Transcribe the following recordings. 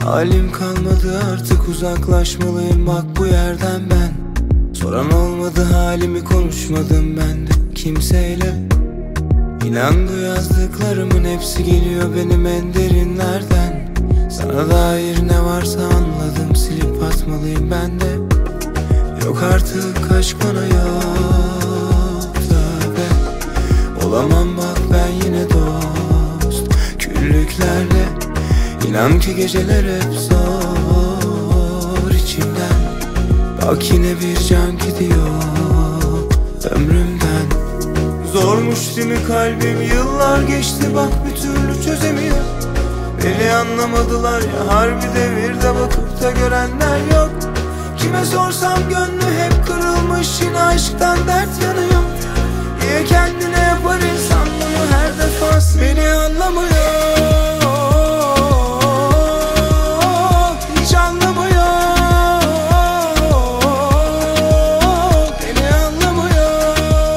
Halim kalmadı artık, uzaklaşmalıyım bak bu yerden ben. Soran olmadı halimi, konuşmadım ben de kimseyle. İnan bu yazdıklarımın hepsi geliyor benim en derinlerden. Sana dair ne varsa anladım, silip atmalıyım ben de. Yok artık aşk bana yok da be. Olamam bak ben yine dost küllüklerle. İnan ki geceler hep zor içimden. Bak yine bir can gidiyor ömrümden. Zormuş değil mi kalbim, yıllar geçti bak bir türlü çözemiyor. Beni anlamadılar ya, harbi devirde bakıp da görenler yok. Kime sorsam gönlü hep kırılmış, yine aşktan dert yanıyor. Niye kendine yapar insan bunu her defasında? Beni anlamıyor, hiç anlamıyor. Beni anlamıyor,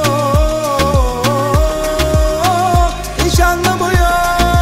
hiç anlamıyor.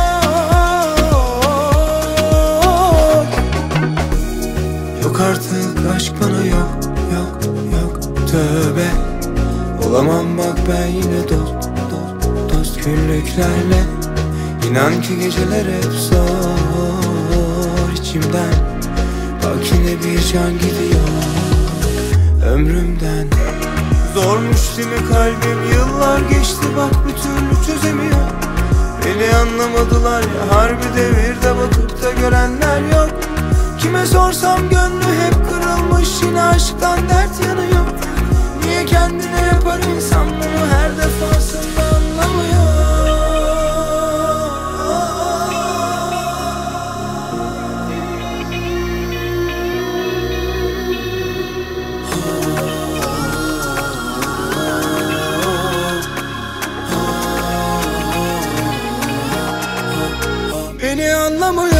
Yok artık aşk bana yok, yok, yok. Tövbe. Olamam bak ben yine dost küllüklerle. İnan ki geceler hep zor içimden. Bak yine bir can gidiyor ömrümden. Zormuş değil mi kalbim, yıllar geçti bak bir türlü çözemiyor. Beni anlamadılar ya, harbi devirde bakıp da görenler yok. Kime sorsam gönlü hep kırılmış, yine aşktan dert yanıyor. Niye kendine yapar insan bunu her defasında anlamıyor. Beni anlamıyor.